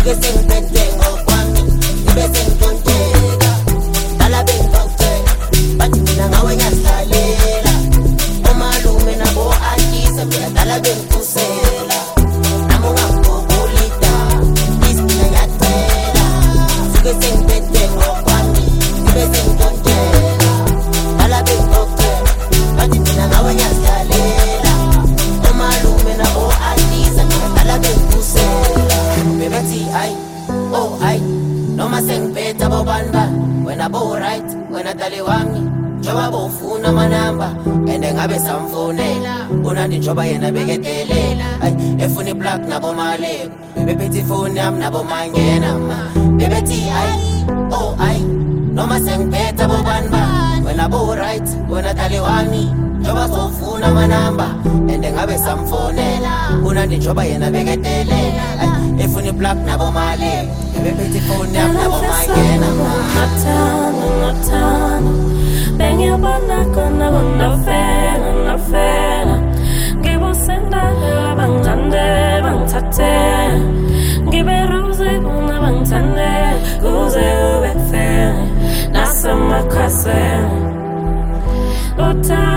Suke sengiphethe ngokwami ngibe sengitonteka dala bengitokutshela bathi mina ngawe ngiyahlalela omalume nabo akisa mina dala bengiphusela nami ungangigugulida isipina ngiyacela suke sengiphethe ngokwami ngibe sengitonteka dala bengitokutshela bathi mina ngawe ngiyahlalela omalume nabo akisa mina dala bengiphusela bebethi ay oh ay noma sengiphethe abobani wena bo right wena dali wami njoba bofuna amanamba ende ngabe samfonela unandi njoba yena bekedelela ay efuna iblock nabo mali bebephethe ifoni yami nabo mangena bebethi ay oh ay noma sengiphethe abobani wena bo right wena dali wami njoba sofuna amanamba ende ngabe samfonela unandi njoba yena bekedelela ay efuna iblock nabo mali bebephethe ifoni yami nabo mangena Matano bengiyabona khona kunafela ngibusenda bangithande bangithathe ngiberuze kuna bangithande kuze ube fair nasemakhaseni